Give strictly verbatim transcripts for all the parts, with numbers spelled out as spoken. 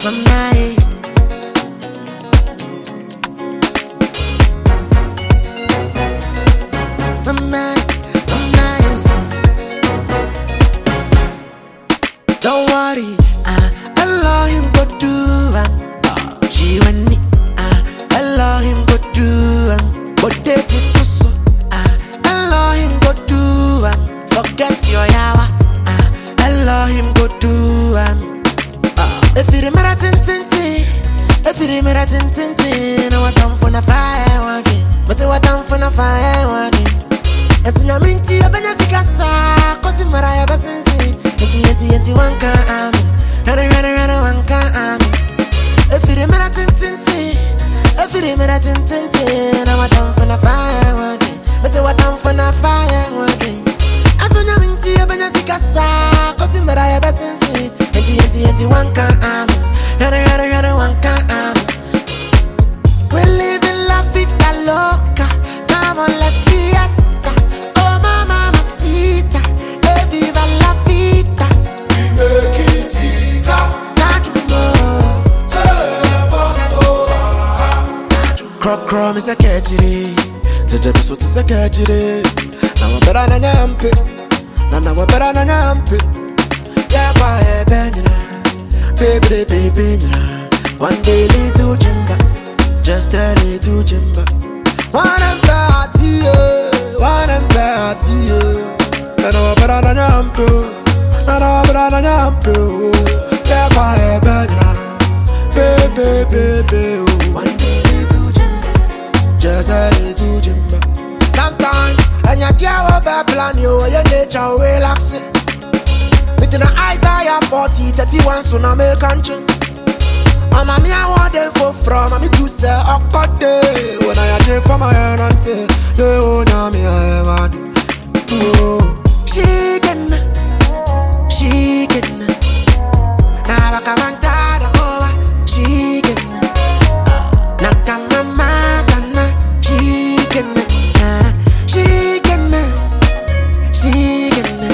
Mama, mama, mama. Don't worry, ah, Allah him go do am. She want it, ah, Allah him go do am. But they to so, ah, Allah him go do am. Forget your yawa, ah, Allah him go do am. If you remember tin tin tin, if you remember tin tin tin, I want them for the fire one day. But say what I'm for the fire one day. As in a minty, a benazicasa, cause in Maraya Basensi, eighty eighty eighty one can amen. Run run run one can amen. If you remember tin tin tin, if you remember tin tin tin, I want them for the fire one day. But say what I'm for the fire one day. As in a minty, a benazicasa, cause in Maraya Basensi, eighty eighty eighty one can amen. Run run run one can amen. We're living la vida loca. Come on, let's fiesta. Oh, mama, mamacita. Eh, viva la vida. Dime quisica, Crop crop is a catchy. Jaja bisut is a catchy. Now we're better than yampi. Now now we're better than yampi. Yeah, boy, benina. Baby, baby, benina. One day little jimba, just a little jimba. One and party, one and party. Now we're better than yampi. Now we're better than yampi. Yeah, boy, benina. Baby, baby, one day little jimba, just a little jimba. Sometimes, and you can't over plan you, your nature relaxing. Within the eyes, I have forty, thirty-one, so now make country. I'm a me, I want them for from, I'm to say, I got day. When I have for my own auntie, they own me, I want it. She can, she can. Now I can't die, she can. Nakamama, kana, she can. She can, she can.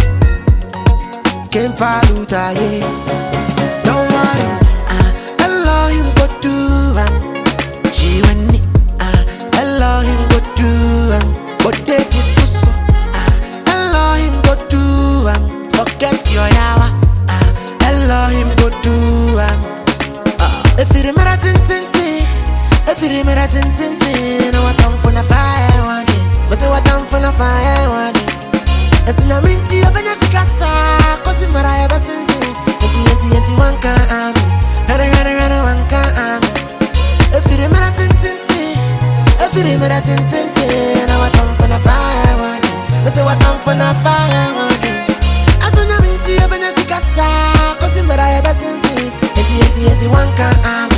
Can't paluta, yeah. Don't worry, ah, Allah him go do am. She want it, ah, Allah him go do am. But they did to so, ah, Allah him go do am. Forget your yawa, ah, Allah him go do am. Ah, if you remember tin tin tin, if you remember tin tin tin, I want them for the fire one day. But say what I'm for the fire one day. As in a minty, a benazicasa, cause in Maraya Basensi, eighty eighty eighty one can amen. Run run run one can amen. If you remember tin tin tin, if you remember tin tin tin, I want them for the fire one day. But say what I'm for the fire one day. As in a minty, a benazicasa, cause in Maraya Basensi, eighty eighty eighty one can amen.